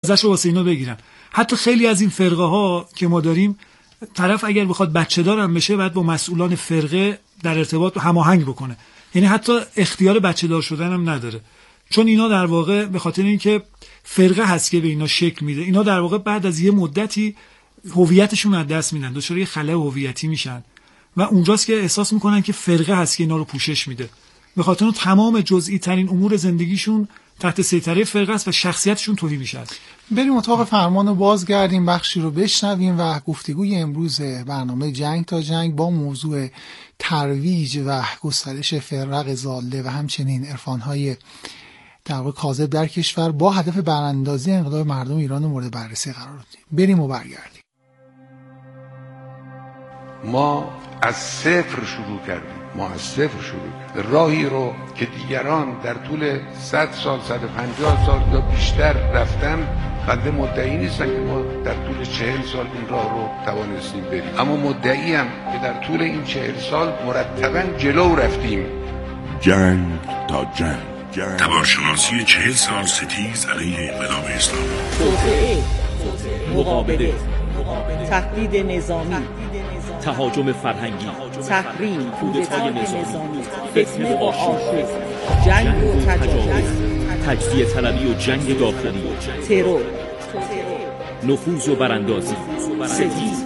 ازش واسه اینا بگیرن. حتی خیلی از این فرقه ها که ما داریم، طرف اگر بخواد بچه دارم بشه باید با مسئولان فرقه در ارتباط هماهنگ بکنه، یعنی حتی اختیار بچه دار شدن هم نداره، چون اینا در واقع به خاطر اینکه فرقه هست که به اینا شکل میده، اینا در واقع بعد از یه مدتی هویتشون از دست میدن، دچار یه خلأ هویتی میشن و اونجاست که احساس میکنن که فرقه هست که اینا رو پوشش میده. به خاطر اون تمام جزئی ترین امور زندگیشون تحت سیطره فرقه است و شخصیتشون توهی میشه. بریم اتاق فرمان رو بازگردیم، بخشی رو بشنویم و گفتگوی امروز برنامه جنگ تا جنگ با موضوع ترویج و گسترش فرق ضاله و همچنین عرفان‌های در واقع کاذب در کشور با هدف براندازی انقلاب مردم ایران مورد بررسی قرار دادیم. بریم و برگردیم. ما از صفر شروع کردیم. راهی رو که دیگران در طول 100 سال 150 سال یا بیشتر رفتن، بنده مدعی نیستم که ما در طول 40 سال این راه رو توانستیم بریم، اما مدعیم که در طول این 40 سال مرتباً جلو رفتیم. جنگ تا جنگ، تبارشناسی 40 سال ستیز علیه انقلاب اسلامی، توطئه، مقابله، تهدید نظامی، تهاجم فرهنگی، تحریم، کودتای نظامی، فتنه و آشوب، جنگ و تجاوز، تجزیه طلبی و جنگ داخلی، ترور، نفوذ و براندازی، ستیز،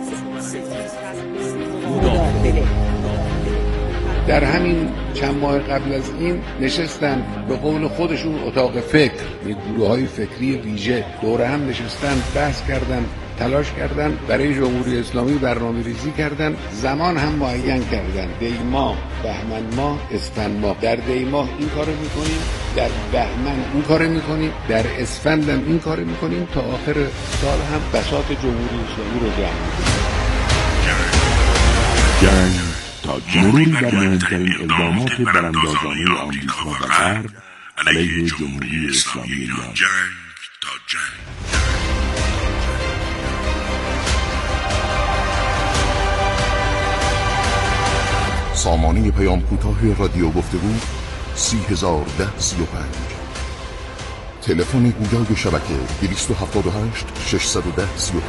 مداخله. در همین چند ماه قبل از این نشستن به قول خودشون اتاق فکر، گروه‌های فکری ویژه دور هم نشستن، بحث کردن، تلاش کردن، برای جمهوری اسلامی برنامه ریزی کردن، زمان هم معین کردن، دی ماه، بهمن ماه، اسفند ماه. در دی ماه این کارو میکنیم، در بهمن این کارو میکنیم، در اسفند هم این کارو میکنیم، تا آخر سال هم بساط جمهوری اسلامی رو جمع میکنیم. جنگ تا مروری بر مهمترین اقدامات براندازانه آمریکا و غرب علیه جمهوری اسلامی ایران. جنگ تا جنگ. سامانه پیام کوتاه رادیو گفتگو 301035. تلفن گویای شبکه 278 610 35.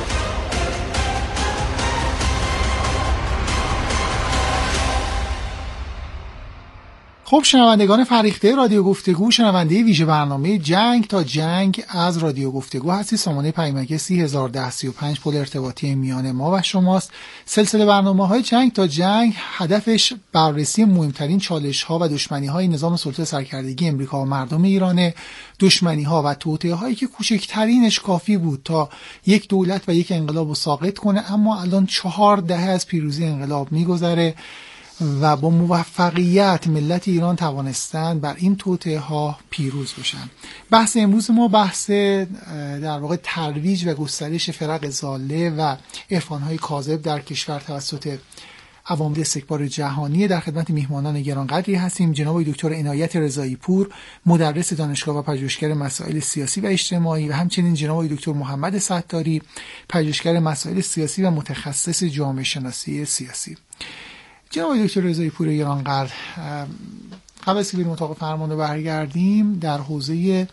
خب شنوندگان فریخته رادیو گفتگو، شنونده ویژه برنامه جنگ تا جنگ از رادیو گفتگو هستی. سامانه پیامک 301035 پل ارتباطی میان ما و شماست. سلسله برنامه‌های جنگ تا جنگ هدفش بررسی مهمترین چالش‌ها و دشمنی‌های نظام سلطه سرکردگی امریکا و مردم ایرانه، دشمنی‌ها و توطئه‌هایی که کوچکترینش کافی بود تا یک دولت و یک انقلاب رو ساقط کنه، اما الان 4 دهه از پیروزی انقلاب می‌گذره و با موفقیت ملت ایران توانستن بر این توطئه‌ها پیروز بشن. بحث امروز ما بحث در واقع ترویج و گسترش فرق ضاله و عرفان‌های کاذب در کشور توسط عوامل استکبار جهانی. در خدمت میهمانان گرانقدری هستیم. جناب دکتر عنایت رضایی پور، مدرس دانشگاه و پژوهشگر مسائل سیاسی و اجتماعی، و همچنین جناب دکتر محمد ستاری، پژوهشگر مسائل سیاسی و متخصص جامعه شناسی سیاسی. جناب دکتر رضایی پور گرانقدر، قبل از که بریم اتاق فرمان رو برگردیم، در حوزه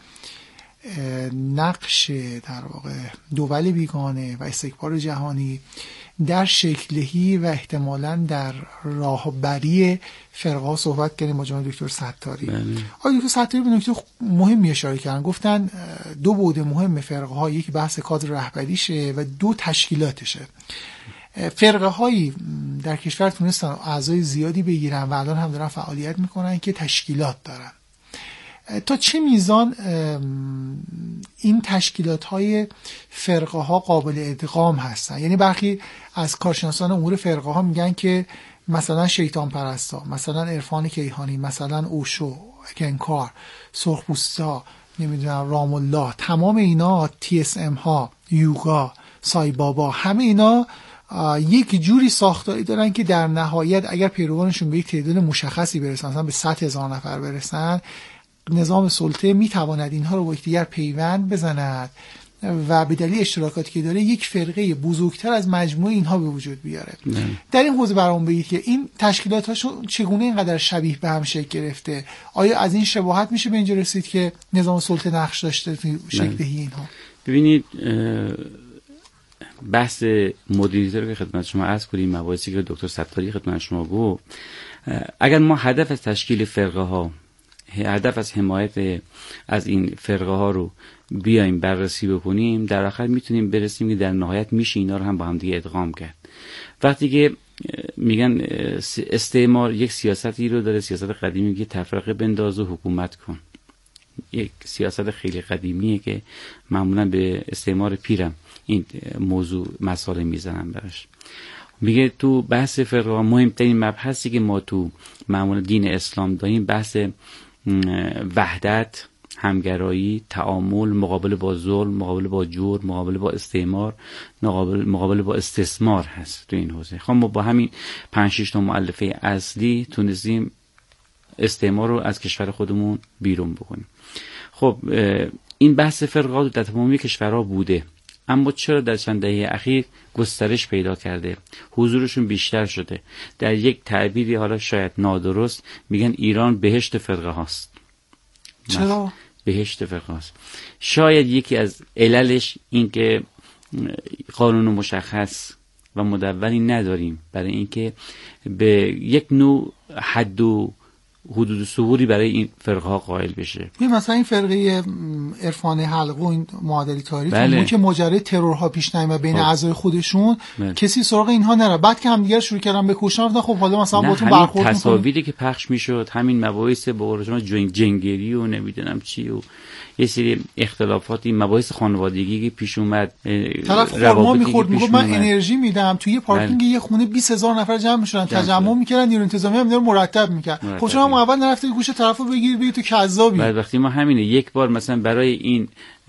نقش در واقع دول بیگانه و استکبار جهانی در شکل‌دهی و احتمالاً در راهبری فرقه‌ها صحبت کردیم با جناب دکتر ستاری. آقای دکتر ستاری به نکته مهمی اشاره کردن، گفتن 2 بعد مهم فرقه‌ها، یک بحث کادر رهبریشه و 2 تشکیلاتشه. فرقه هایی در کشور تونستن اعضای زیادی بگیرن و الان هم دارن فعالیت میکنن که تشکیلات دارن. تا چه میزان این تشکیلات های فرقه ها قابل ادغام هستن؟ یعنی برخی از کارشناسان امور فرقه ها میگن که مثلا شیطان پرستا، مثلا عرفان کیهانی، مثلا اوشو، کنکار، سرخپوستا، نمیدونم رام الله، تمام اینا، TSM ها، یوگا، سای بابا، همه اینا یک جوری ساختاری دارن که در نهایت اگر پیروانشون به یک تعداد مشخصی برسن، مثلا به 100,000 نفر برسن، نظام سلطه میتواند اینها رو با یکدیگر پیوند بزند و به دلیل اشتراکاتی که داره یک فرقه بزرگتر از مجموع اینها به وجود بیاره. در این حوزه برام بگید که این تشکیلات‌هاشون چگونه اینقدر شبیه به هم شکل گرفته؟ آیا از این شباهت میشه به اینجا رسید که نظام سلطه نقش داشته تو شکل دهی اینها؟ ببینید بحث مدیریت رو که خدمت شما عرض کنیم، مباحثی که دکتر ستاری خدمت شما گفت، اگر ما هدف از تشکیل فرقه ها، هدف از حمایت از این فرقه ها رو بیایم بررسی بکنیم، در آخر میتونیم برسیم که در نهایت میشه اینا رو هم با هم دیگه ادغام کرد. وقتی که میگن استعمار یک سیاستی رو داره، سیاست قدیمی که تفرقه بنداز و حکومت کن، یک سیاست خیلی قدیمیه که معمولا به استعمار پیرم این موضوع مسائل میزنن براش. میگه تو بحث فرقه مهمترین مبحثی که ما تو معمولا دین اسلام داریم بحث وحدت، همگرایی، تعامل، مقابله با ظلم، مقابله با جور، مقابله با استعمار، مقابله با استثمار هست تو این حوزه. خب ما با همین 5-6 تا مؤلفه اصلی تونستیم استعمار رو از کشور خودمون بیرون بکنیم. خب این بحث فرقات در تمامی کشورها بوده، اما چرا در چند دهه اخیر گسترش پیدا کرده، حضورشون بیشتر شده؟ در یک تعبیری حالا شاید نادرست میگن ایران بهشت فرقه هاست. چرا؟ بهشت فرقه هاست. شاید یکی از عللش این که قانون مشخص و مدونی نداریم برای اینکه به یک نوع حد و حدود ثبوری برای این فرقه ها قائل بشه. مثلا این فرقه عرفان حلقه و این معادلی تاریخ بله. که ماجرای ترورها پیش نیامد بین اعضای خودشون، کسی سراغ اینها نره، بعد که همدیگه شروع کردن بکشن، خب حالا مثلا باهاتون برخورد می‌کنیم. تصاویری که پخش میشد، همین مباحث به قول شما جنگری و نمیدونم چی و یه سری اختلافاتی، مباحث خانوادگی که پیش اومد، طرف خورما می‌خورد میگفت من انرژی میدم، توی پارکینگ یه خونه 20000 نفر جمع می‌شدن، تجمع می‌کردن، نیروی انتظامی هم اینا رو مرتب می‌کرد. خب چون اول نرفته گوش طرفو بگیر بگی تو کذابی. بعد وقتی ما همینه یک بار مثلا برای این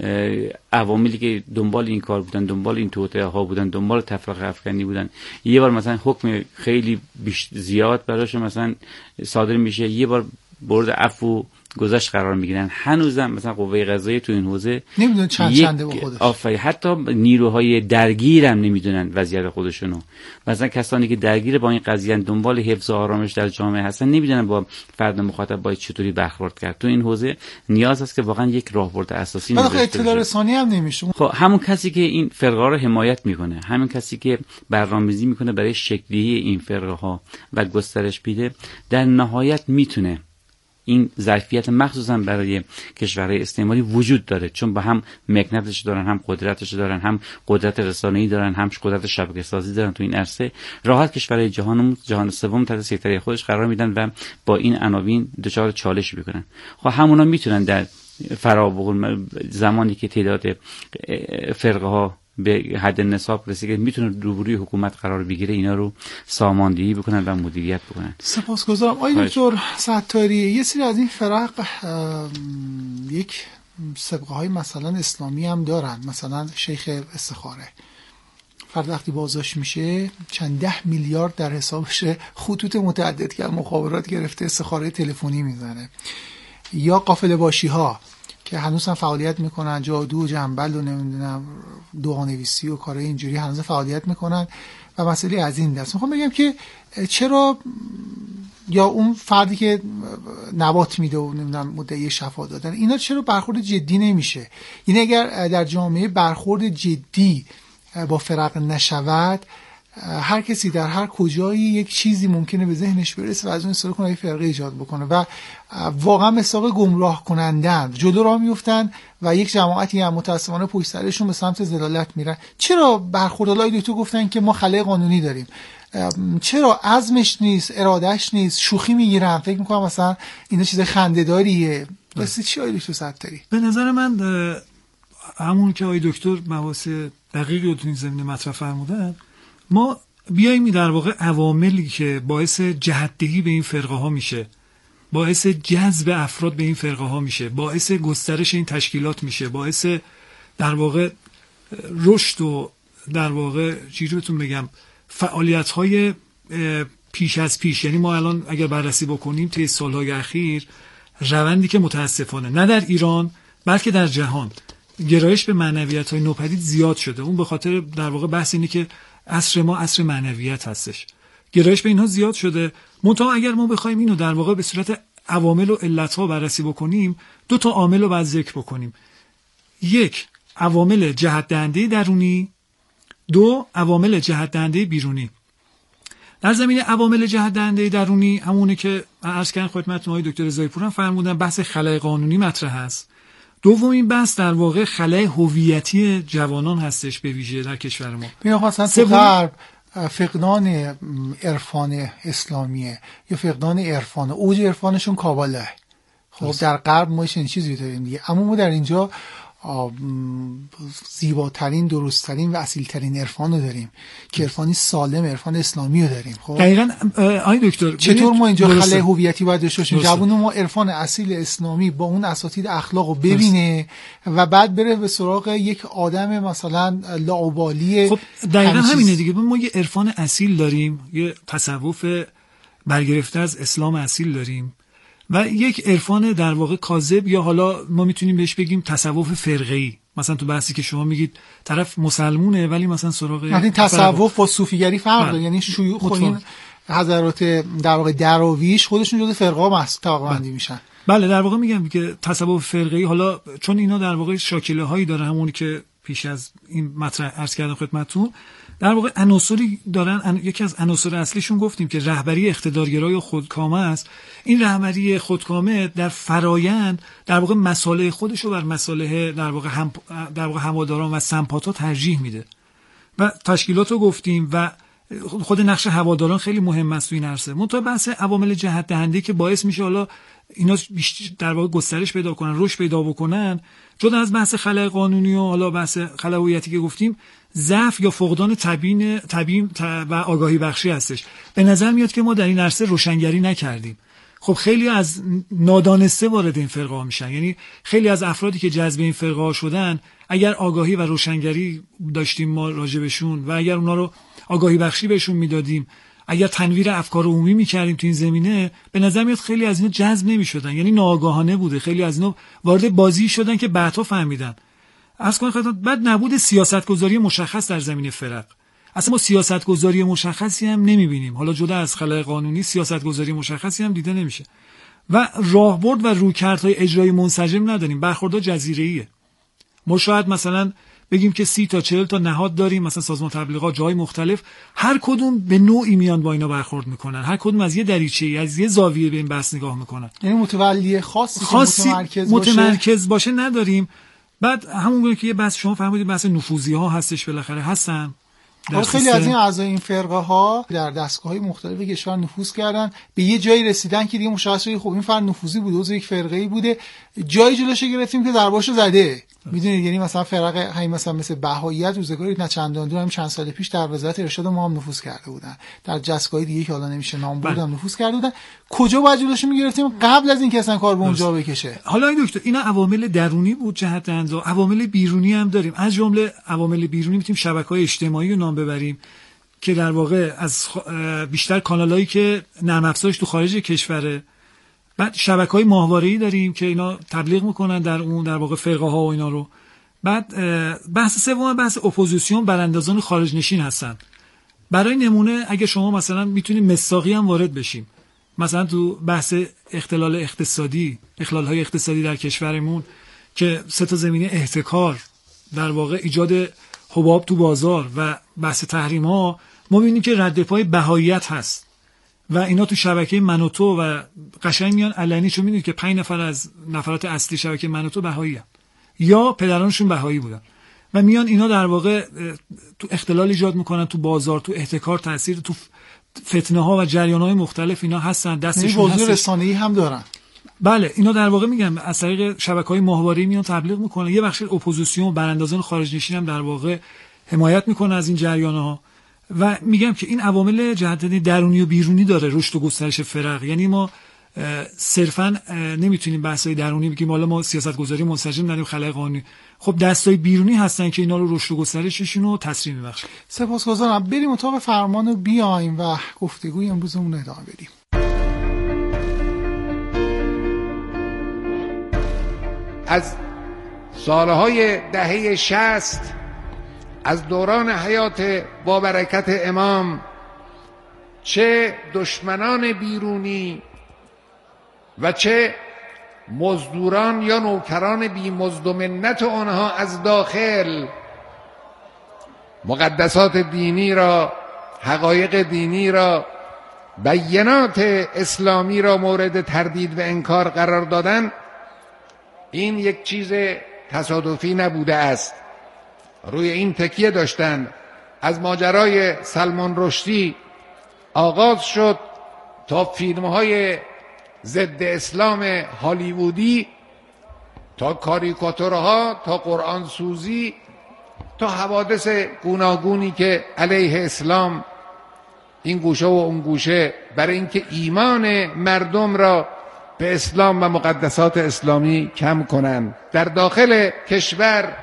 عواملی که دنبال این کار بودن، دنبال این توطئه ها بودن، دنبال تفرقه افکنی بودن، یه بار مثلا حکم خیلی زیاد براشون مثلا صادر میشه، یه بار برد عفو گذشت قرار میگیرن، هنوزم مثلا قوه قضاییه تو این حوزه نمیدونن چنده با خودش. آفرین، حتی نیروهای درگیر هم نمیدونن وضعیت خودشونو. مثلا کسانی که درگیر با این قضیه دنبال حفظ و آرامش در جامعه هستن نمیدونن با فرد مخاطب باید چطوری برخورد کرد. تو این حوزه نیاز است که واقعا یک راهبرد اساسی نذاشته بشه. اطلاع رسانی هم نمیشه. خب همون کسی که این فرقه رو حمایت میکنه، همین کسی که برنامه‌ریزی میکنه برای شکلی این فرقه ها و گسترش میده، در نهایت میتونه این ظرفیت مخصوصا برای کشورهای استعماری وجود داره، چون با هم مکنتش دارن، هم قدرتش دارن، هم قدرت رسانه‌ای دارن، هم قدرت شبکه‌سازی دارن. تو این عرصه راحت کشورهای جهان سوم تحت سیطره خودش قرار میدن و با این عناوین دچار چالش میکنن. خب همونا میتونن در زمانی که تعداد فرقه ها به حد نصاب رسید که میتونه روبروی حکومت قرار بگیره، اینا رو ساماندهی بکنن و مدیریت بکنن. سپاسگزارم. آقای دکتر ستاری، یه سری از این فرق یک سابقه های مثلا اسلامی هم دارن، مثلا شیخ استخاره فرد وقتی بازداشت میشه چند 10 میلیارد در حسابش خطوط متعدد که مخابرات گرفته استخاره تلفنی میزنه. یا قافله باشی ها که هنوز هم فعالیت میکنن، جادو و جنبل و نمیدونم دعانویسی و کارهای اینجوری هنوز فعالیت میکنن و مسئله از این دست. میخوام بگم که چرا یا اون فردی که نبات میده و نمیدونم مدعی شفا دادن، اینا چرا برخورد جدی نمیشه؟ یعنی اگر در جامعه برخورد جدی با فرق نشود، هر کسی در هر کجایی یک چیزی ممکنه به ذهنش برسه و از اون استفاده کنه، فرقه ایجاد بکنه و واقعا مساق گمراه کنندن، جلو راه میفتن و یک جماعتی هم متاسفانه پشت سرشون به سمت ضلالت میرن. چرا برخوردهای تو گفتن که ما خلأ قانونی داریم؟ چرا عزمش نیست، ارادهش نیست، شوخی میگیرن، فکر میکنم مثلا اینا چیز خنده‌داریه. واسه چی آقای دکتر ستاری؟ به نظر من همون که آقای دکتر مباحث دقیقی رو تو این زمینه مطرح فرمودن، ما بیاییم در واقع عواملی که باعث جهت‌دهی به این فرقه ها میشه، باعث جذب افراد به این فرقه ها میشه، باعث گسترش این تشکیلات میشه، باعث در واقع رشد و در واقع چیزی بهتون بگم فعالیت های پیش از پیش. یعنی ما الان اگر بررسی بکنیم طی سالهای اخیر روندی که متاسفانه نه در ایران بلکه در جهان گرایش به معنویت های نوپدید زیاد شده. اون به خاطر در واقع بحث اینه که عصر ما عصر معنویت هستش، گرایش به اینها زیاد شده. منتها اگر ما بخوایم اینو در واقع به صورت عوامل و علتها بررسی بکنیم، 2 تا عامل رو باید ذکر بکنیم. یک، عوامل جهت دهنده درونی، 2 عوامل جهت دهنده بیرونی. در زمینه عوامل جهت دهنده درونی همونه که عرض کردم خدمتتون آقای دکتر رضایی پور هم فرمودن، بحث خلأ قانونی مطرح است. دومین بحث در واقع خلأ هویتی جوانان هستش به ویژه در کشور ما. ببین خاصا تو غرب فقدان عرفان اسلامیه یا فقدان عرفان، اوج عرفانشون کاباله. خب در غرب ما چنین چیزی داریم دیگه، اما ما در اینجا زیباترین، درستترین و اصیلترین عرفان رو داریم که عرفانی سالم، عرفان اسلامی رو داریم. خب دقیقاً آقای دکتر چطور ما اینجا خلأ هویتی باید داشته باشیم؟ جوون ما عرفان اصیل اسلامی با اون اساتید اخلاق رو ببینه و بعد بره به سراغ یک آدم مثلا لاابالی. خب دقیقاً همینه دیگه، ما یه عرفان اصیل داریم، یه تصوف برگرفته از اسلام اصیل داریم و یک عرفان در واقع کاذب، یا حالا ما میتونیم بهش بگیم تصوف فرقه‌ای. مثلا تو بحثی که شما میگید طرف مسلمونه ولی مثلا سراغ این تصوف با صوفیگری فرق داره، یعنی شیوخ این حضرات در واقع دراویش خودشون جزء فرقه بندی میشن. بله در واقع میگم که تصوف فرقه‌ای، حالا چون اینا در واقع شاکله هایی داره، همون که پیش از این مطرح عرض کردم خدمتتون، در واقع عناصری دارن. یکی از عناصر اصلیشون گفتیم که رهبری اقتدارگرای و خودکامه است. این رهبری خودکامه در فرایند در واقع مصالح خودش رو بر مصالح در واقع هواداران و سمپاتا ترجیح میده و تشکیلات رو گفتیم و خود نقش هواداران خیلی مهم است تو این عرصه. منتها بحث عوامل جهت دهنده که باعث میشه حالا اینا در واقع گسترش پیدا کنن، رشد پیدا بکنن، جدا از بحث خلأ قانونی و حالا بحث خلأ هویتی که گفتیم، ضعف یا فقدان تبیین و آگاهی بخشی هستش. به نظر میاد که ما در این عرصه روشنگری نکردیم. خب خیلی از نادانسته وارد این فرقه ها میشن، یعنی خیلی از افرادی که جذب این فرقه ها شدن اگر آگاهی و روشنگری داشتیم ما راجبشون و اگر اونا رو آگاهی بخشی بهشون میدادیم، اگر تنویر افکار عمومی میکردیم تو این زمینه، به نظر میاد خیلی از اینا جذب نمیشدن، یعنی ناآگاهانه بوده. خیلی از اینا وارد بازی شدن که بعدها فهمیدن. از کنم خدمت بعد نبود سیاستگذاری مشخص در زمینه فرق. اصلا ما سیاستگذاری مشخصی هم نمیبینیم. حالا جدا از خلأ قانونی سیاستگذاری مشخصی هم دیده نمیشه و راهبرد و رویکردهای اجرایی منسجم نداریم. برخوردها جزیره‌ایه. ما شاید مثلا بگیم که 30 تا 40 تا نهاد داریم، مثلا سازمان تبلیغات جای مختلف، هر کدوم به نوعی میان با اینا برخورد میکنن، هر کدوم از یه دریچه‌ای، از یه زاویه به این بحث نگاه میکنن. یعنی متولی خاصی متمرکز باشه نداریم. بعد همون که یه بحث شما فهمیدید بحث نفوذی ها هستش، بالاخره هستن. خیلی از این اعضای این فرقه ها در دستگاه‌های مختلف کشور نفوذ کردن، به یه جایی رسیدن که دیگه مشخص شد خب این فرد نفوذی بوده، عضو یک فرقه‌ای بوده، جایی جلوش گرفتیم که درباشو زده. میدونید یعنی مثلا فرقه همین مثل بهائیت روزگاری نه چندان دور هم چند سال پیش در وزارت ارشاد ما هم نفوذ کرده بودن، در جسگاه دیگه که حالا نمیشه نام بردم نفوذ کرده بودن. کجا باید جلوش میگرفتیم قبل از اینکه اصلا کار به اونجا بکشه؟ حالا این دکتر اینا عوامل درونی بود جهت دهنده، عوامل بیرونی هم داریم. از جمله عوامل بیرونی میتونیم شبکه‌های اجتماعی رو نام ببریم که در واقع از بیشتر کانالایی که نرم افزارش تو خارج کشوره. بعد شبکه‌های ماهواره‌ای داریم که اینا تبلیغ میکنن در اون در واقع فرقه ها و اینا رو. بعد بحث سوم بحث اپوزیسیون، براندازان خارج نشین هستن. برای نمونه اگه شما مثلا میتونیم مصداقی هم وارد بشیم، مثلا تو بحث اختلال‌های اقتصادی در کشورمون که 3 تا زمینه احتکار، در واقع ایجاد حباب تو بازار و بحث تحریم‌ها، ما می‌بینیم که رد پای بهائیت هست و اینا تو شبکه منوتو و قشنگ میان علنی، چون می‌دونید که 5 نفر از نفرات اصلی شبکه منوتو بهائی‌ان یا پدرانشون بهایی بودن و میان اینا در واقع تو اختلال ایجاد میکنن تو بازار، تو احتکار، تاثیر تو فتنه ها و جریان های مختلف اینا هستن، دستشون هست. رسانه‌ای هم دارن. بله اینا در واقع میگم از طریق شبکه‌های ماهواره‌ای میان تبلیغ میکنن. یه بخش اپوزیسیون، براندازان خارج نشین هم در واقع حمایت میکنه از این جریان‌ها و میگم که این عوامل جهت درونی و بیرونی داره رشد و گسترش فرق. یعنی ما صرفا نمیتونیم بحث‌های درونی بگیم حالا ما سیاست‌گذاری منسجم نداریم، خلأ قانونی. خب دستای بیرونی هستن که اینا رو رشد و گسترششون رو تسریع می‌بخشن. سپاسگزارم. بریم اتاق فرمان و بیایم و گفتگوی امروزمون رو ادامه بدیم. از سالهای دهه 60 از دوران حیات با برکت امام، چه دشمنان بیرونی و چه مزدوران یا نوکران بی مزد و منت آنها از داخل مقدسات دینی را، حقایق دینی را، بیانات اسلامی را مورد تردید و انکار قرار دادن، این یک چیز تصادفی نبوده است. روی این تکیه داشتن. از ماجرای سلمان رشدی آغاز شد تا فیلم‌های ضد اسلام هالیوودی، تا کاریکاتورها، تا قرآن سوزی، تا حوادث گوناگونی که علیه اسلام این گوشه و اون گوشه، برای اینکه ایمان مردم را به اسلام و مقدسات اسلامی کم کنند. در داخل کشور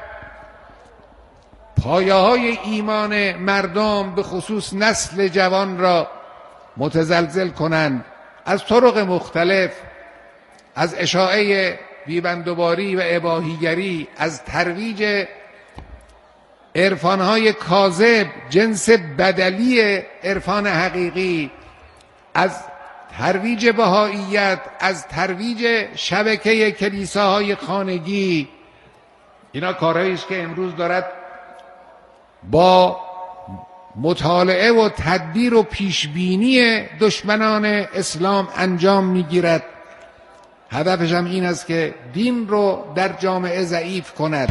پایه‌های ایمان مردم به خصوص نسل جوان را متزلزل کنند. از طرق مختلف، از اشاعه بیبندوباری و اباحیگری، از ترویج عرفان‌های کاذب جنس بدلی عرفان حقیقی، از ترویج بهائیت، از ترویج شبکه کلیساهای خانگی. اینا کارهایی است که امروز دارد با مطالعه و تدبیر و پیشبینی دشمنان اسلام انجام میگیرد. هدفش هم این است که دین رو در جامعه ضعیف کند.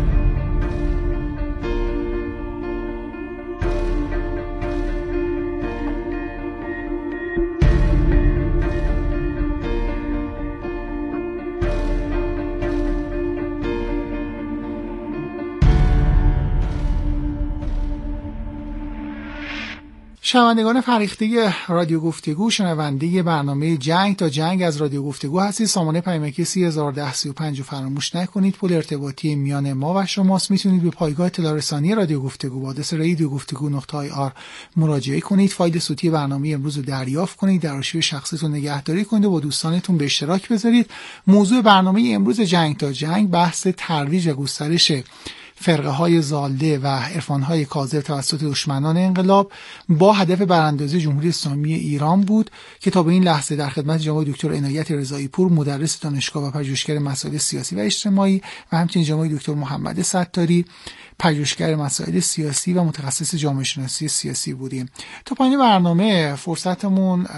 شنوندگان فریخته رادیو گفتگو، شنونده برنامه جنگ تا جنگ از رادیو گفتگو هستید. سامانه پیامکی 301035 رو فراموش نکنید. پل ارتباطی میان ما و شماست. میتونید به پایگاه اطلاع رسانی رادیو گفتگو با آدرس radiogفتگو.ir مراجعه کنید. فایل صوتی برنامه امروز رو دریافت کنید، در آرشیو شخصیتون نگهداری کنید و با دوستانتون به اشتراک بذارید. موضوع برنامه امروز جنگ تا جنگ بحث ترویج و گسترش فرقه های زالده و عرفان های کاذب توسط دشمنان انقلاب با هدف براندازی جمهوری اسلامی ایران بود که تا به این لحظه در خدمت جناب دکتر عنایت رضایی پور، مدرس دانشگاه و پژوهشگر مسائل سیاسی و اجتماعی، و همچنین جناب دکتر محمد ستاری، پژوهشگر مسائل سیاسی و متخصص جامعه شناسی سیاسی بودیم. تا پایان برنامه فرصتمون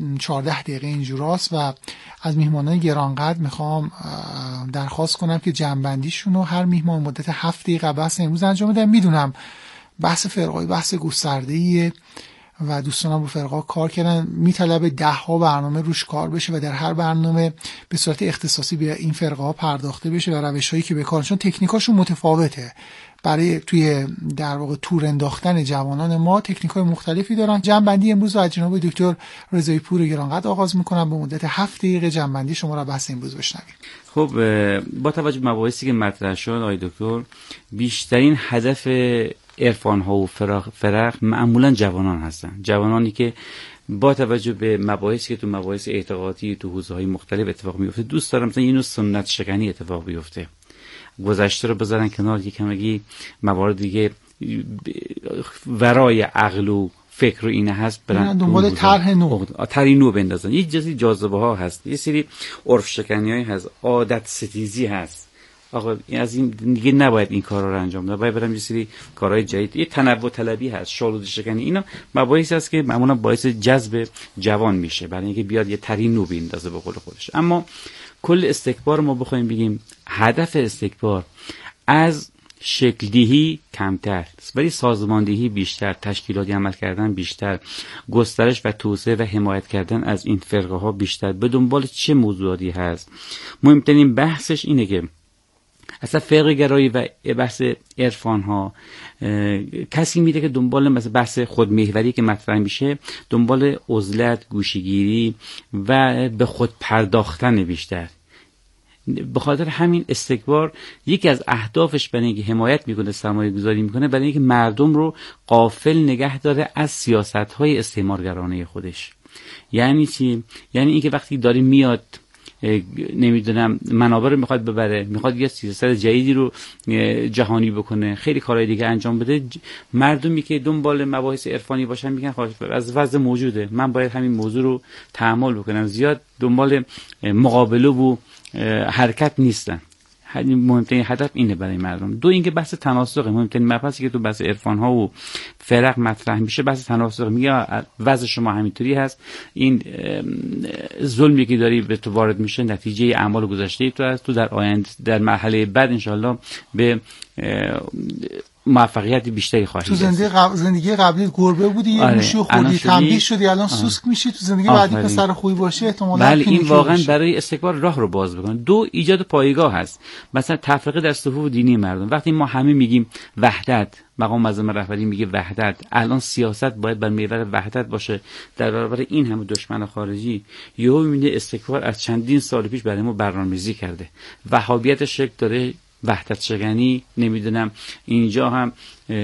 14 دقیقه اینجوراست و از میهمانان گرانقدر میخوام درخواست کنم که جمع‌بندیشون رو هر میهمان مدت 7 دقیقه بحث امروز انجام بدن. میدونم بحث فرقای بحث گسترده‌ایه و دوستانم رو فرقا کار کردن، میطلبه 10 برنامه روش کار بشه و در هر برنامه به صورت اختصاصی به این فرقه ها پرداخته بشه و روش‌هایی که به کارن، چون تکنیکاشون متفاوته. برای توی در واقع تور انداختن جوانان ما تکنیک‌های مختلفی دارن. جمع‌بندی امروز رو از جناب دکتر رضایی پور گرانقدر آغاز می‌کنم. به مدت 7 دقیقه جمع‌بندی شما را بحث امروز بشنویم. خب با توجه به مباحثی که مطرح شد آقای دکتر، بیشترین هدف عرفان‌ها و فرق معمولاً جوانان هستن. جوانانی که با توجه به مباحثی که تو مباحث اعتقادی تو حوزه‌های مختلف اتفاق میفته دوست دارم مثلا اینو سنت شکنی اتفاق بیفته، گذشته رو بذارن کنار، یکمگی موارد دیگه ورای عقل و فکر و اینه هست برن دنبال طرح نو بندازن. یک جزئی جاذبه ها هست، یه سری عرف شکنی‌های هست، عادت ستیزی هست. آقا از این دیگه نباید این کارا رو انجام بده، باید برم یه سری کارهای جدید، یه تنوع طلبی هست، شالوده شکنی. اینا مباحثی هست که معمولا باعث جذب جوان میشه برای اینکه بیاد یه طرح نو بندازه به قول خودش. اما کل استکبار ما بخوایم بگیم هدف استکبار از شکل‌دهی کمتر ولی سازماندهی بیشتر، تشکیلاتی عمل کردن بیشتر، گسترش و توسعه و حمایت کردن از این فرقه ها بیشتر. به دنبال چه موضوعاتی هست؟ مهمترین بحثش اینه که اصلا فرقه گرایی و بحث عرفان ها کسی میده که دنبال مثلا بحث خودمحوری که مطرح میشه، دنبال عزلت، گوشه‌گیری و به خود پرداختن بیشتر. به خاطر همین استکبار یکی از اهدافش برای اینکه حمایت میکنه، سرمایه گذاری میکنه، برای اینکه مردم رو غافل نگه داره از سیاست‌های استعمارگرانه خودش. یعنی چی؟ یعنی اینکه وقتی داره میاد نمیدونم منابع رو میخواد ببره، میخواد یه سیاست جدیدی رو جهانی بکنه، خیلی کارهای دیگه انجام بده، مردمی که دنبال مباحث عرفانی باشن میگن از وضع موجوده من باید همین موضوع رو تحمل بکنم، زیاد دنبال مقابله و حرکت نیستن. مهمترین هدف اینه برای مردم. دو اینکه بحث تناسق، مهمترین مبحثی که تو بحث عرفان ها و فرق مطرح میشه بحث تناسق. میگه وضع شما همینطوری هست، این ظلمی که داری به تو وارد میشه نتیجه اعمال گذشته تو هست، تو در آینده در مرحله بعد انشالله به موفقیت بیشتری خواهی تو زندگی قبلی گربه بودی یه گوشو خوردی تنبیه شدی الان سوسک میشی، تو زندگی بعدی پسر خوبی باشه احتمالاً بله این واقعا برای استکبار راه رو باز بکنه. دو ایجاد پایگاه هست، مثلا تفرقه در صفوف دینی مردم. وقتی ما همه میگیم وحدت، مقام معظم رهبری میگه وحدت، الان سیاست باید بر محور وحدت باشه در برابر این همه دشمن خارجی، یهو میبینه استکبار از چندین سال پیش برای ما برنامه‌ریزی کرده، وهابیت شکل داره، وحدت شکنی، نمیدونم اینجا هم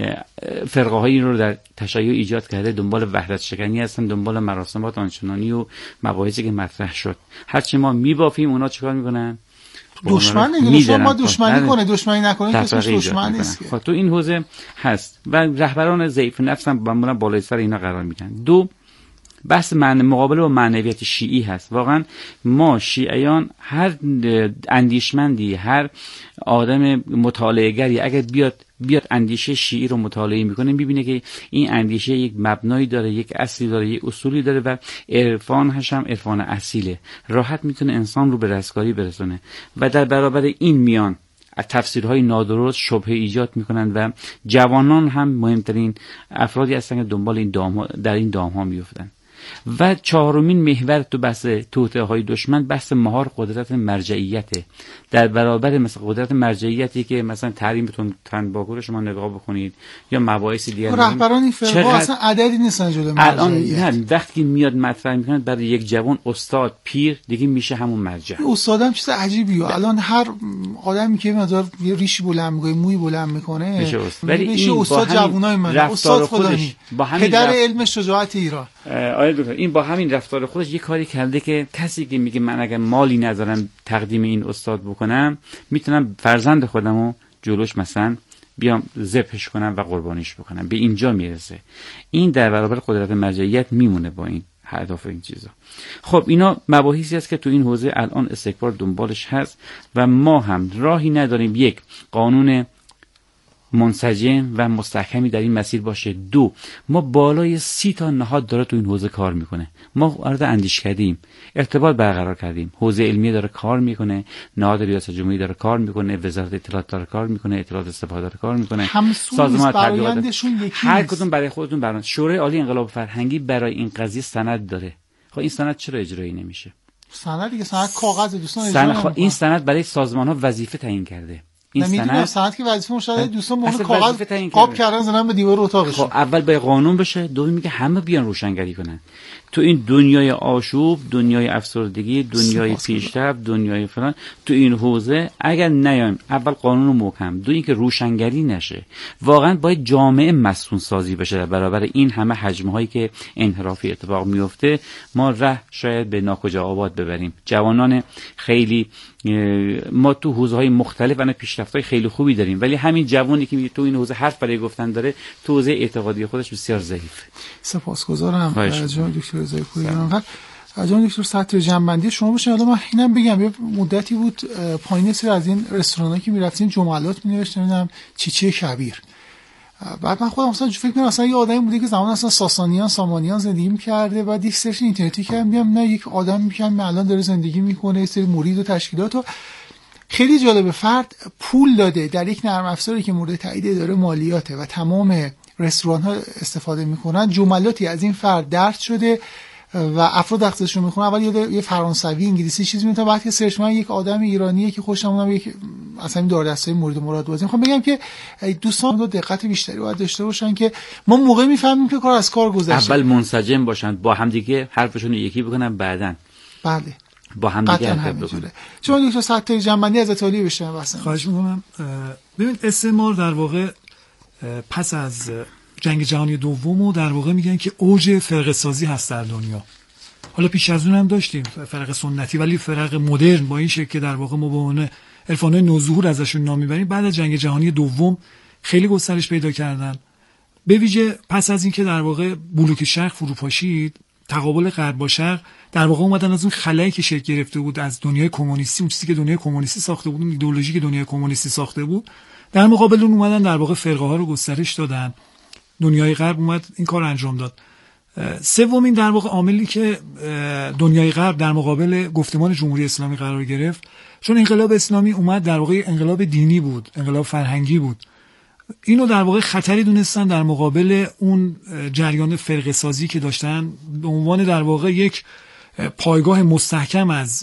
فرقه هایی رو در تشیع ایجاد کرده، دنبال وحدت شکنی هستن، دنبال مراسمات آنچنانی و مباحثی که مطرح شد. هرچی ما میبافیم اونا چیکار میکنن؟ دشمن نگیره. شما ما دشمنی کنه، دشمنی نکنه کسیش دشمن نیست. خب تو این حوزه هست و رهبران ضعیف نفس هم معمولا بالای سر اینا قرار میگیرن. دو بحث مقابله با معنویت شیعی هست. واقعا ما شیعیان هر اندیشمندی، هر آدم مطالعه‌گری اگر بیاد اندیشه شیعی رو مطالعه میکنه میبینه که این اندیشه یک مبنایی داره، یک اصلی داره، یک اصولی داره و عرفانش هم عرفان اصیله، راحت میتونه انسان رو به رستگاری برسونه و در برابر این میان تفسیرهای نادرست شبهه ایجاد میکنن و جوانان هم مهمترین افرادی هستن که دنبال این در این دام‌ها میافتن. و چهارمین محور تو بحث توطئه‌های دشمن بحث مهار قدرت مرجعیته، در برابر مثلا قدرت مرجعیتی که مثلا تحریمتون تنباکو رو شما نگاه بکنید یا مباحث دیگه. رهبران این فرقه اصلا عددی نیستن جلوی مرجعیت. الان وقتی میاد مطرح میکنه برای یک جوان استاد پیر دیگه میشه همون مرجع. استادم چیز عجیبیه. الان هر آدمی که مثلا یه ریشی بلند میکنه، موی بلند میکنه میشه استاد. ولی این استاد جوونای من، استاد خودش پدر علم شجاعت ایران. این با همین رفتار خودش یه کاری کرده که کسی که میگه من اگر مالی ندارم تقدیم این استاد بکنم، میتونم فرزند خودمو جلوش مثلا بیام ذبحش کنم و قربانیش بکنم، به اینجا میرسه. این در برابر قدرت مرجعیت میمونه با این هدف این چیزا. خب اینا مباحثی است که تو این حوزه الان استکبار دنبالش هست و ما هم راهی نداریم یک قانون منسجم و مستحکمی در این مسیر باشه. دو ما بالای 30 تا نهاد داره تو این حوزه کار میکنه. ما وارد اندیش کردیم، ارتباط برقرار کردیم، حوزه علمی داره کار میکنه، نهاد ریاست جمهوری داره کار میکنه، وزارت اطلاعات داره کار میکنه، اطلاعات استفاده داره کار میکنه، سازمان تبلیغات هر کدوم برای خودتون برنامه. شورای عالی انقلاب فرهنگی برای این قضیه سند داره. خب این سند چرا اجرایی نمیشه؟ سند دیگه سند کاغذ دوستان اجرا نمیکنه. این سند برای سازمان ها وظیفه تعیین کرده. این سند که وظیفه مشاهده دوستان مون کاغذ قاب کردن زدن به دیوار اتاقشون. خب اول به قانون بشه، دوم میگه همه بیان روشنگری کنن. تو این دنیای آشوب، دنیای افسردگی، دنیای پیشرفت، دنیای فلان، تو این حوزه اگر نیایم اول قانون محکم، دو اینکه روشنگری نشه، واقعا باید جامعه مسئول سازی بشه در برابر این همه حجم هایی که انحرافی اتفاق میفته. ما ره شاید به ناکجا آباد ببریم. جوانان خیلی ما تو حوزه‌های مختلف و پیشرفت‌های خیلی خوبی داریم، ولی همین جوانی که تو این حوزه حرف برای گفتن داره تو حوزه اعتقادی خودش بسیار ضعیفه. سپاسگزارم جناب دکتر رضایی پوریان. جناب دکتر سطر جنبندی شما باشه. حالا من اینم بگم یه مدتی بود پایین سر از این رستوران‌ها که می‌رفتین جملات می‌نوشتم نمیدونم چیچی کبیر. بعد من خودم مثلا فکر می‌کنم اصلا یه آدمی بوده که زمان اصلا ساسانیان زندگی می‌کرده، بعد یک سرچ اینترنتی کردم دیدم نه یک آدم می‌کنه الان داره زندگی می‌کنه، یه سری مرید و تشکیلات و خیلی جالبه. فرد پول داده در یک نرم افزاری که مورد تایید اداره مالیاته و تمام رستوران‌ها استفاده می‌کنن، جملاتی از این فرد درج شده و افراد اختصاصشون می‌خونن. اول یه فرانسوی انگلیسی چیزی می‌تونه، بعد که سرچ من یک آدم ایرانیه که خوشم یک اصلا این داردستای مورد مراد بازی. می‌خوام بگم که دوستان رو دقت بیشتری باید داشته باشن که ما موقع می‌فهمیم که کار از کار گذشته. اول منسجم باشن، با هم دیگه حرفشون رو یکی بکنن، بعدن بله با هم دیگه حرف بکنن. چون دکتر سطح جنبندی از اطلاعی بشه واسه خواهش می‌کنم. ببینید استعمار در واقع پس از جنگ جهانی دوم و در واقع میگن که اوج فرقه سازی هست در دنیا. حالا پیش از اون هم داشتیم فرق سنتی، ولی فرق مدرن با این شکل که در واقع ما به عنوان عرفان‌های نوظهور ازشون نام میبریم بعد از جنگ جهانی دوم خیلی گسترش پیدا کردن. به ویژه پس از اینکه در واقع بلوک شرق فروپاشید تقابل غرب با شرق در واقع اومدن از اون خلایی که شکل گرفته بود از دنیای کمونیستی، اون چیزی که دنیای کمونیستی ساخته بود، اون ایدئولوژی که دنیای کمونیستی ساخته بود، در مقابل اون اومدن در واقع فرقه ها رو گسترش دادن. دنیای غرب اومد این کار انجام داد. سومین در واقع عاملی که دنیای غرب در مقابل گفتمان جمهوری اسلامی قرار گرفت، چون انقلاب اسلامی اومد در واقع انقلاب دینی بود، انقلاب فرهنگی بود، اینو در واقع خطری دونستن در مقابل اون جریان فرقه سازی که داشتن به عنوان در واقع یک پایگاه مستحکم از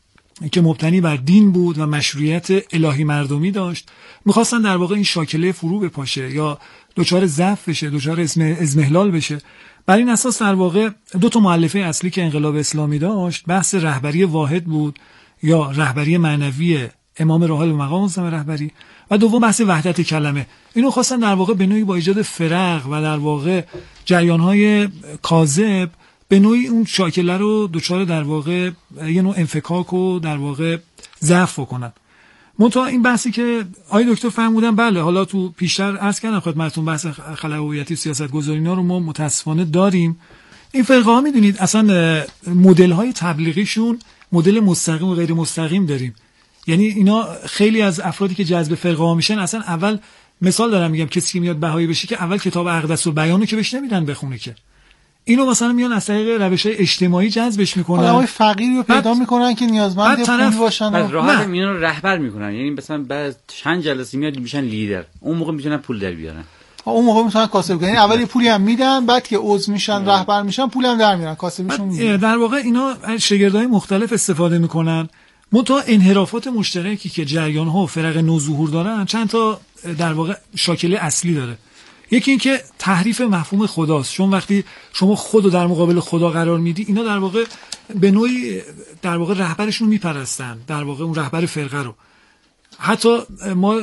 که مبتنی بر دین بود و مشروعیت الهی مردمی داشت. میخواستن در واقع این شاکله فرو بپاشه یا دچار ضعف بشه، دچار اضمحلال بشه. بر این اساس در واقع دو تا مؤلفه اصلی که انقلاب اسلامی داشت، بحث رهبری واحد بود یا رهبری معنوی امام راحل و مقام معظم رهبری، و دوم بحث وحدت کلمه. اینو خواستن در واقع به نوعی با ایجاد فرق و در واقع جریان‌های کاذب به نوعی اون شاکله رو دچار در واقع یه نوع انفکاک و در واقع ضعف کنن. منتها این بحثی که آقای دکتر فرمودن، بله حالا تو پیشتر عرض کردم خدمتتون بحث خلاقیتی سیاست‌گذاری رو ما متاسفانه داریم. این فرقه ها میدونید اصلا مدل‌های تبلیغیشون مدل مستقیم و غیر مستقیم داریم. یعنی اینا خیلی از افرادی که جذب فرقه ها میشن اصلا اول مثال دارم میگم، کسی که میاد بهایی بشه که اول کتاب اقدس و بیانو که بهش نمیدن بخونه، که اینو مثلا میان از طریق روش‌های اجتماعی جذبش میکنن. آدمای فقیری رو پیدا میکنن که نیازمند پول باشن، بعد راحت میون رو رهبر میکنن. یعنی مثلا بعد چند جلسه میاد میشن لیدر، اون موقع میتونن پول در بیارن، اون موقع میتونن کاسب کنن. اول پولی هم میدن، بعد که عضو میشن رهبر میشن پول هم در میارن، کاسبشون میدن. در واقع اینا شاگردای مختلف استفاده میکنن. منتها انحرافات مشترکی که جریان‌ها و فرق نوظهور دارن چند تا در واقع شاکله اصلی داره. یکی این که تحریف مفهوم خداست، چون وقتی شما خودو در مقابل خدا قرار میدی، اینا در واقع به نوعی در واقع رهبرشون میپرستن، در واقع اون رهبر فرقه رو. حتی ما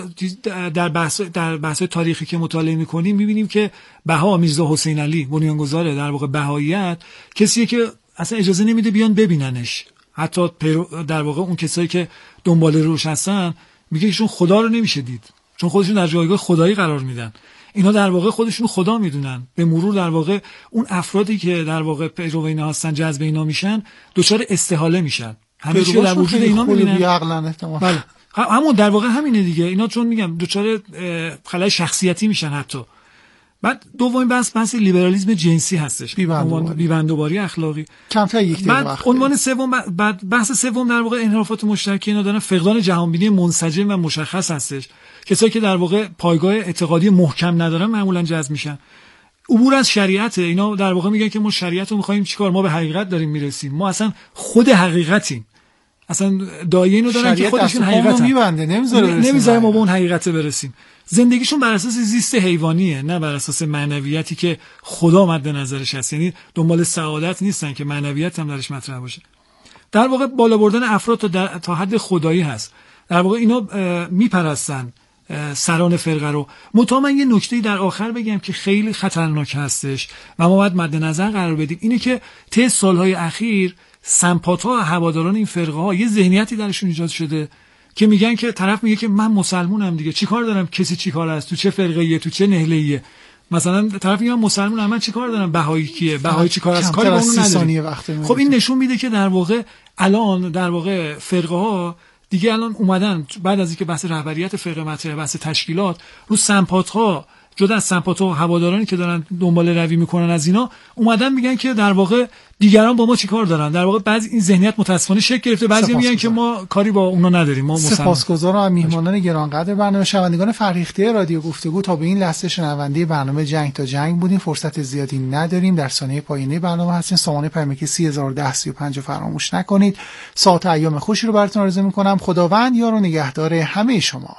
در بحث تاریخی که مطالعه میکنیم میبینیم که بها میرزا حسین علی بنیانگذار در واقع بهاییت کسیه که اصلا اجازه نمیده بیان ببیننش. حتی در واقع اون کسایی که دنبال روش هستن میگه ایشون خدا رو نمیشه دید، چون خودشون در جایگاه خدایی قرار میدن. اینا در واقع خودشون خدا میدونن. به مرور در واقع اون افرادی که در واقع پیرو اینا هستن، جذب اینا میشن، دچار استحاله میشن. همه چیز در وجود اینا میبینن. بله، همون در واقع همینه دیگه. اینا چون میگم دچار خلای شخصیتی میشن. حتی بعد دومین بحث لیبرالیسم جنسی هستش، بی‌بندوباری اخلاقی. کمتر یک دقیقه وقت. عنوان سوم، بعد بحث سوم در واقع انحرافات مشترک اینا دارن، فقدان جهانبینی منسجم و مشخص هستش. کسایی که در واقع پایگاه اعتقادی محکم ندارن معمولا جذب میشن. عبور از شریعت، اینا در واقع میگن که ما شریعت رو می‌خوایم چیکار، ما به حقیقت داریم میرسیم، ما اصلا خود حقیقتیم. اصلا دایه اینو دارن که خودشون حقیقت میبنده، نمیذاره ما به اون حقیقت برسیم. زندگیشون بر اساس زیست حیوانیه، نه بر اساس معنویتی که خدا مد نظرش هست. یعنی دنبال سعادت نیستن که معنویت هم درش مطرح باشه. در واقع بالا بردن افراد تا حد خدایی هست. در واقع اینا میپرستن سران فرقه رو. منتها من یه نکته‌ای در آخر بگم که خیلی خطرناک هستش و ما باید مد نظر قرار بدیم، اینه که طی سالهای اخیر سمپات‌ها و هواداران این فرقه ها یه ذهنیتی درشون ایجاد شده که میگن که طرف میگه که من مسلمونم دیگه، چیکار دارم کسی چیکار است، تو چه فرقه‌ایه، تو چه نهله‌ایه. مثلا طرف میگه من مسلمونم، من چیکار دارم، بهایی کیه، بهایی چیکار است، کاری با اون نداره. خب این نشون میده که در واقع الان در واقع فرقه ها دیگه الان اومدن بعد از اینکه بحث رهبریت فرقه مطرحه، بحث تشکیلات، رو سمپات‌ها، جدا از سمپات‌ها و هوادارانی که دارن دنبال روی میکنن از اینا، اومدن میگن که در واقع دیگران با ما چیکار دارن. در واقع بعضی این ذهنیت متاسفانه شکل گرفته، بعضی میگن که ما کاری با اونا نداریم، ما سپاسگزارم از میهمانان گرانقدر برنامه. شنوندگان فرهیخته رادیو گفتگو، تا به این لحظه شنونده برنامه جنگ تا جنگ بودیم. فرصت زیادی نداریم، در ثانیه پایانی برنامه هستیم. سامانه پیامکی 3001035 فراموش نکنید. ساعت ایام خوشی رو براتون آرزو میکنم. خداوند یار و نگهدار همه شما.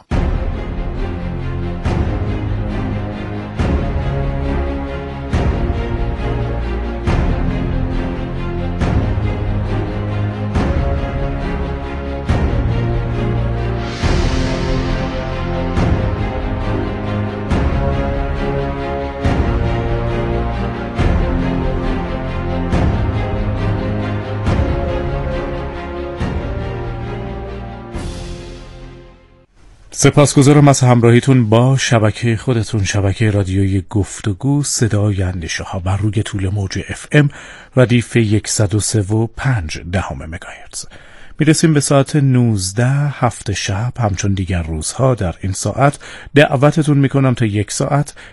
سپاسگزارم از همراهیتون با شبکه خودتون، شبکه رادیویی گفتگو صدای اندیشه ها بر روی طول موج FM ردیف 103.5 مگاهرتز. میرسیم به ساعت 19 هفت شب. همچون دیگر روزها در این ساعت دعوتتون میکنم تا 1 ساعت